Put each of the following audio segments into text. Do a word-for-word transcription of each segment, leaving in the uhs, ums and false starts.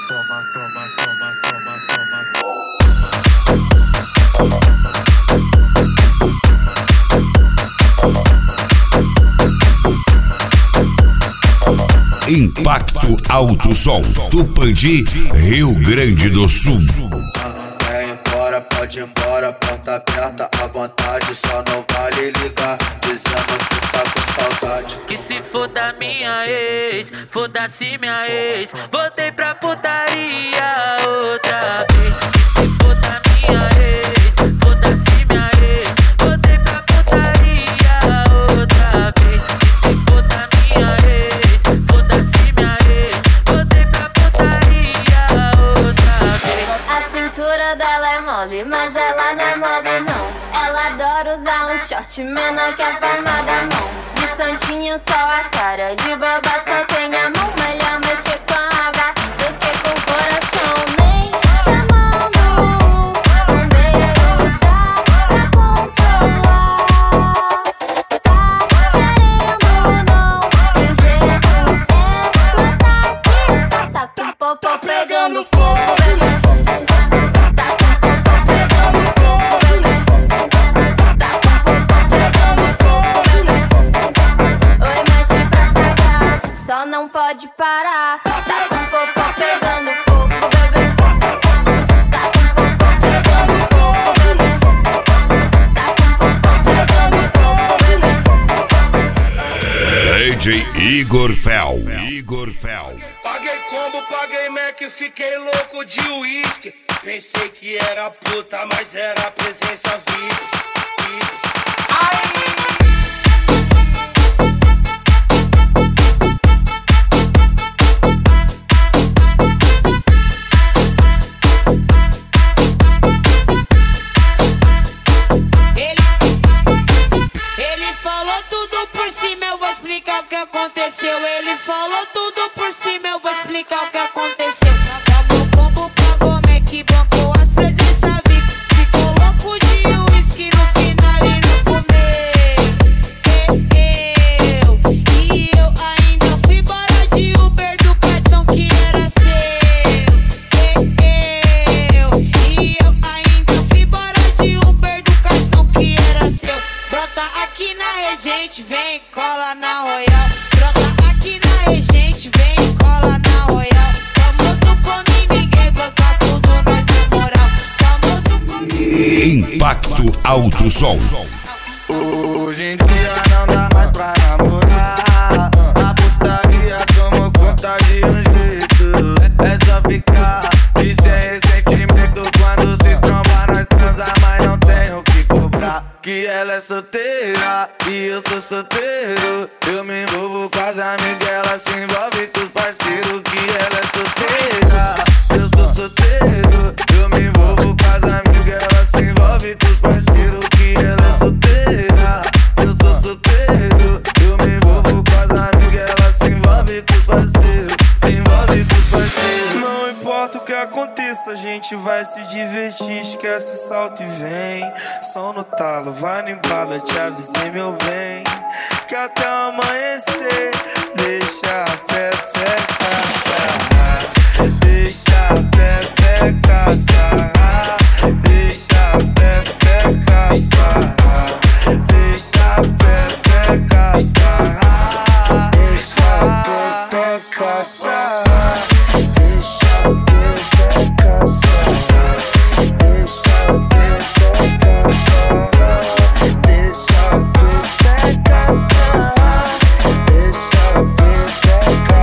toma, toma, toma, toma, toma. Impacto Alto Som, Tupandi, Rio Grande do Sul. Quer ir embora, pode ir embora, porta aberta à vontade, só não vale ligar, dizendo que tá com saudade. Que se foda minha ex, foda-se minha ex, voltei pra putaria outra vez. Que se foda minha ex, foda-se minha ex, voltei pra putaria outra vez. Que se foda minha ex, foda-se minha ex, voltei pra putaria outra vez. A cintura dela é mole, mas ela não é mole não. Ela adora usar um short menor que a palma da mão. De santinho só a cara, de boba só tem a mão. Melhor mexer com a raba do que com o coração. Nem chamando um beijo dá pra controlar. Tá querendo não, tem jeito ela tá aqui. Tá com o popô pegando fogo, bebê. Tá com o popô pegando fogo, bebê. Tá com o popô pegando fogo, bebê. Oi, mexe pra cagar, só não pode parar. Tá com o popô pegando fogo, bebê. Tá com o popô pegando fogo, bebê. Tá com o popô pegando fogo, bebê. D J Igor Fel. Igor Fel. Paguei combo, paguei Mac, fiquei louco de uísque. Pensei que era puta, mas era presença V I P. Ele, ele falou tudo por cima, eu vou explicar o que aconteceu. Ele falou tudo por cima, eu vou explicar o que aconteceu. Pagou combo, pagou Mac, bancou as presenças V I P. Ficou louco de uísque, no final ele não comeu. Eu, e eu ainda fui embora de Uber do cartão que era seu. Eu, e eu ainda fui embora de Uber do cartão que era seu. Brota aqui na Regente, vem, cola na Royal. Brota aqui na Regente, vem, cola na Royal. Famoso come ninguém, banca tudo, nós é moral. Famoso come Impacto Alto Som. Hoje em dia não dá mais pra namorar. A putaria tomou conta de um jeito. É só ficar e sem ressentimento. Quando se tromba nós transa, mas não tem o que cobrar. Que ela é solteira e eu sou solteiro. Eu me envolvo com as amigas, ela se envolve com os parceiros. Que ela é solteira, eu sou solteiro. Eu me envolvo com as amigas, ela se envolve com os parceiros. Que ela é solteira, eu sou solteiro. Eu me envolvo com as amigas, ela se envolve com os parceiros. Se envolve com os parceiros. Não importa o que aconteça, a gente vai se divertir. Esquece o salto e vem. Som no talo, vai no embalo, eu te avisei, meu bem. Que até amanhecer, deixa a pepeca sarrar. Deixa a pepeca sarrar. Deixa a pepeca sarrar. Deixa a pepeca sarrar. Deixa a pepeca sarrar. Deixa a pepeca sarrar. Deixa a pepeca sarrar. Deixa a pepeca sarrar. Deixa a pepeca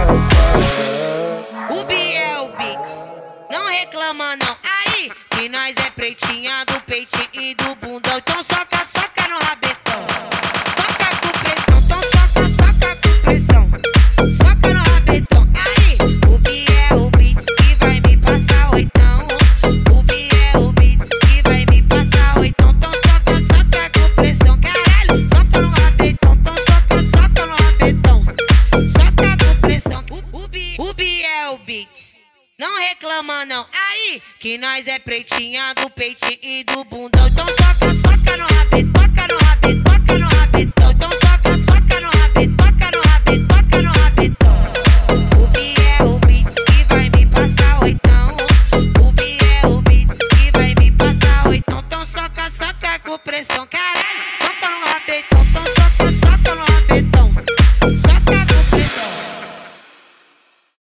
sarrar. O Biel Beats, não reclama não. Aí, que nós é pretinha do peitinho e do bundão. Então soca, soca no rabetão. Soca com pressão, então soca, soca com pressão. Soca no rabetão. Aí, o Biel Beats que vai me passar oitão. O Biel Beats que vai me passar oitão. Então soca, soca com pressão. Caralho, soca no rabetão. Então soca, soca no rabetão. Soca com pressão. O, o, Bi- o Biel Beats, não reclama não. Aí, que nós é pretinha do peitinho e do bundão. Então soca, soca no rabetão.